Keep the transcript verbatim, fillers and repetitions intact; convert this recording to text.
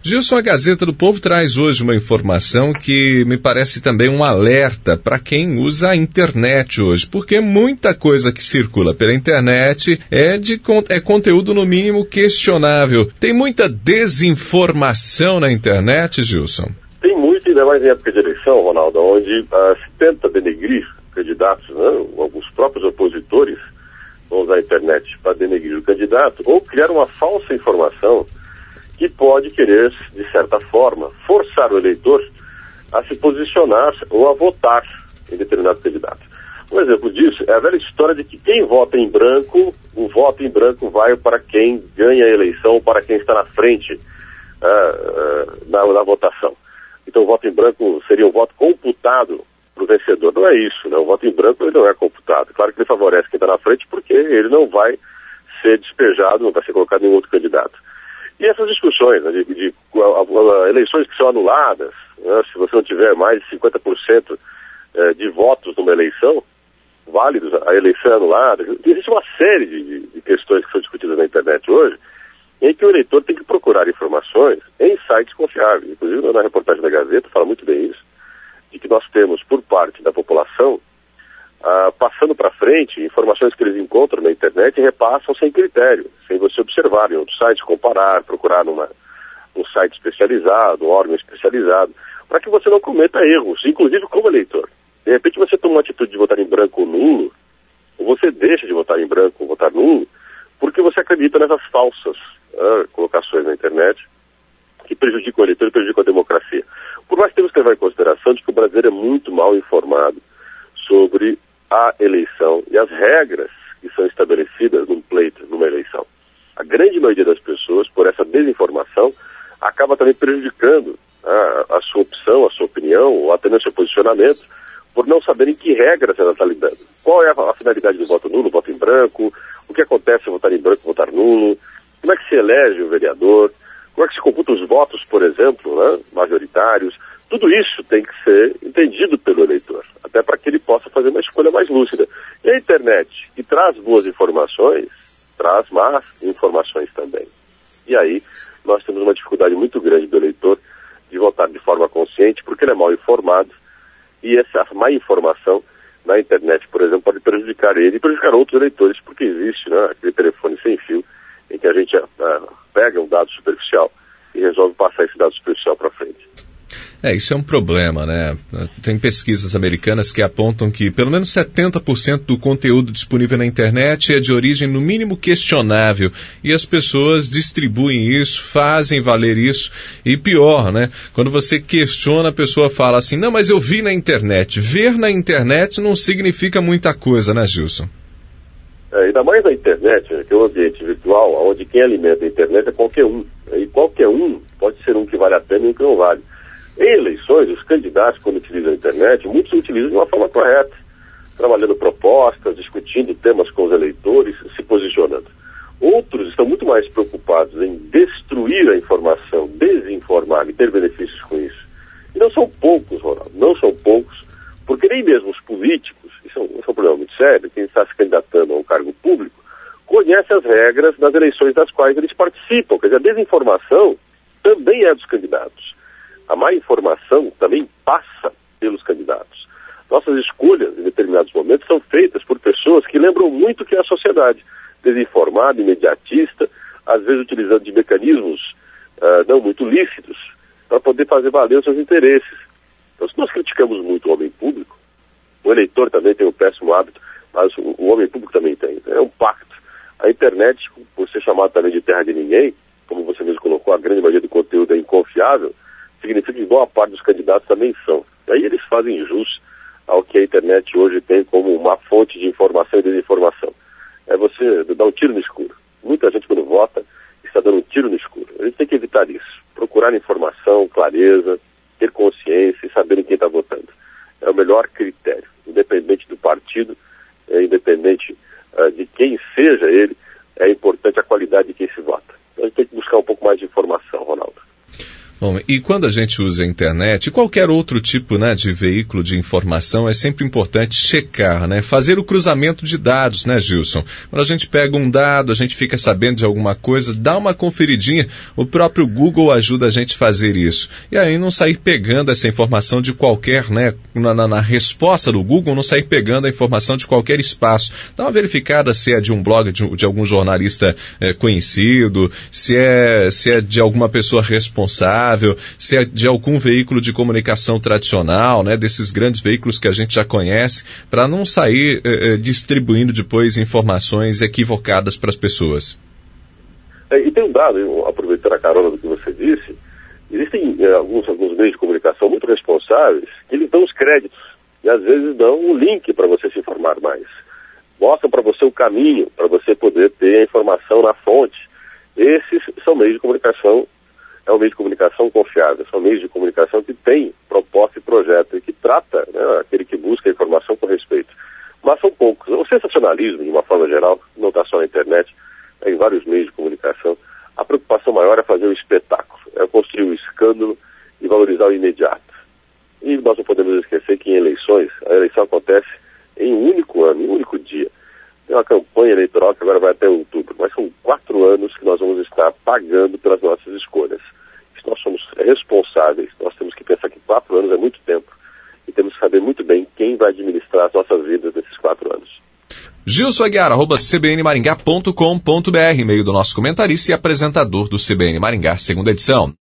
Gilson, a Gazeta do Povo traz hoje uma informação que me parece também um alerta para quem usa a internet hoje, porque muita coisa que circula pela internet é, de, é conteúdo no mínimo questionável. Tem muita desinformação na internet, Gilson? Tem muito, ainda mais em época de eleição, Ronaldo, onde uh, se tenta denegrir candidatos, né? Alguns próprios opositores vão usar a internet para denegrir o candidato ou criar uma falsa informação que pode querer, de certa forma, forçar o eleitor a se posicionar ou a votar em determinado candidato. Um exemplo disso é a velha história de que quem vota em branco, o voto em branco vai para quem ganha a eleição, para quem está na frente uh, uh, na, na votação. Então o voto em branco seria um voto computado para o vencedor. Não é isso, né? O voto em branco ele não é computado. Claro que ele favorece quem está na frente porque ele não vai ser despejado, não vai ser colocado em outro candidato. E essas discussões, né, de, de, de a, a, eleições que são anuladas, né, se você não tiver mais de cinquenta por cento eh, de votos numa eleição, válidos, a eleição é anulada. Existe uma série de, de questões que são discutidas na internet hoje, em que o eleitor tem que procurar informações em sites confiáveis. Inclusive, na reportagem da Gazeta fala muito bem isso, de que nós temos, por parte da população, ah, passando para frente informações que eles encontram na internet e repassam sem critério, sem você observar em outros sites, comparar, procurar numa, num site especializado, um órgão especializado, para que você não cometa erros, inclusive como eleitor. De repente você toma uma atitude de votar em branco ou nulo, ou você deixa de votar em branco ou votar nulo, porque você acredita nessas falsas ah, colocações na internet que prejudicam o eleitor e prejudicam a democracia. Por mais que temos que levar em consideração de que o brasileiro é muito mal informado sobre a eleição e as regras que são estabelecidas num pleito, numa eleição. A grande maioria das pessoas, por essa desinformação, acaba também prejudicando a, a sua opção, a sua opinião, ou até mesmo seu posicionamento, por não saberem que regras ela está lidando. Qual é a, a finalidade do voto nulo, voto em branco, o que acontece se votar em branco, votar nulo, como é que se elege o vereador, como é que se computa os votos, por exemplo, né, majoritários. Tudo isso tem que ser entendido pelo eleitor, até para que ele possa fazer uma escolha mais lúcida. E a internet, que traz boas informações, traz más informações também. E aí nós temos uma dificuldade muito grande do eleitor de votar de forma consciente, porque ele é mal informado, e essa má informação na internet, por exemplo, pode prejudicar ele e prejudicar outros eleitores, porque existe, né, aquele telefone sem fio, em que a gente uh, pega um dado superficial e resolve passar esse dado superficial para frente. É, isso é um problema, né? Tem pesquisas americanas que apontam que pelo menos setenta por cento do conteúdo disponível na internet é de origem no mínimo questionável e as pessoas distribuem isso, fazem valer isso e pior, né? Quando você questiona, a pessoa fala assim, não, mas eu vi na internet. Ver na internet não significa muita coisa, né, Gilson? É, ainda mais na internet, né, que é um ambiente virtual, onde quem alimenta a internet é qualquer um. E qualquer um pode ser um que vale a pena e um que não vale. Em eleições, os candidatos, quando utilizam a internet, muitos utilizam de uma forma correta, trabalhando propostas, discutindo temas com os eleitores, se posicionando. Outros estão muito mais preocupados em destruir a informação, desinformar e ter benefícios com isso. E não são poucos, Ronaldo, não são poucos, porque nem mesmo os políticos, isso é um, isso é um problema muito sério, quem está se candidatando a um cargo público, conhece as regras das eleições das quais eles participam. Quer dizer, a desinformação também é dos candidatos. A má informação também passa pelos candidatos. Nossas escolhas, em determinados momentos, são feitas por pessoas que lembram muito que é a sociedade, desinformada, imediatista, às vezes utilizando de mecanismos uh, não muito lícitos, para poder fazer valer os seus interesses. Então, se nós criticamos muito o homem público, o eleitor também tem um péssimo hábito, mas o, o homem público também tem. É um pacto. A internet, por ser chamada também de terra de ninguém, como você mesmo colocou, a grande maioria do conteúdo é inconfiável, significa que boa parte dos candidatos também são. E aí eles fazem jus ao que a internet hoje tem como uma fonte de informação e desinformação. É você dar um tiro no escuro. Muita gente, quando vota, está dando um tiro no escuro. A gente tem que evitar isso. Procurar informação, clareza, ter consciência e saber em quem está votando. É o melhor critério. Independente do partido, é, independente uh, de quem seja ele, é importante a qualidade de quem se vota. Então a gente tem que buscar um pouco mais de informação, Ronaldo. Bom, e quando a gente usa a internet, qualquer outro tipo, né, de veículo de informação, é sempre importante checar, né, fazer o cruzamento de dados, né, Gilson? Quando a gente pega um dado, a gente fica sabendo de alguma coisa, dá uma conferidinha, o próprio Google ajuda a gente a fazer isso. E aí não sair pegando essa informação de qualquer, né, na, na, na resposta do Google, não sair pegando a informação de qualquer espaço. Dá uma verificada se é de um blog, de, de algum jornalista é, conhecido, se é, se é de alguma pessoa responsável, se é de algum veículo de comunicação tradicional, né, desses grandes veículos que a gente já conhece, para não sair eh, distribuindo depois informações equivocadas para as pessoas. É, e tem um dado, eu, aproveitando a carona do que você disse, existem é, alguns, alguns meios de comunicação muito responsáveis que eles dão os créditos e às vezes dão um link para você se informar mais. Mostram para você o caminho para você poder ter a informação na fonte. Esses são meios de comunicação. É um meio de comunicação confiável, são meios de comunicação que tem proposta e projeto e que trata, né, aquele que busca a informação com respeito. Mas são poucos. O sensacionalismo, de uma forma geral, não está só na internet, é em vários meios de comunicação. A preocupação maior é fazer o espetáculo, é construir o escândalo e valorizar o imediato. E nós não podemos esquecer que em eleições, a eleição acontece em um único ano, em um único dia. Tem uma campanha eleitoral que agora vai até outubro, mas são quatro anos que nós vamos estar pagando pelas nossas escolhas. Se nós somos responsáveis, nós temos que pensar que quatro anos é muito tempo e temos que saber muito bem quem vai administrar as nossas vidas nesses quatro anos. Gilson Aguiar, arroba c b n maringá ponto com ponto b r, e-mail do nosso comentarista e apresentador do C B N Maringá, segunda edição.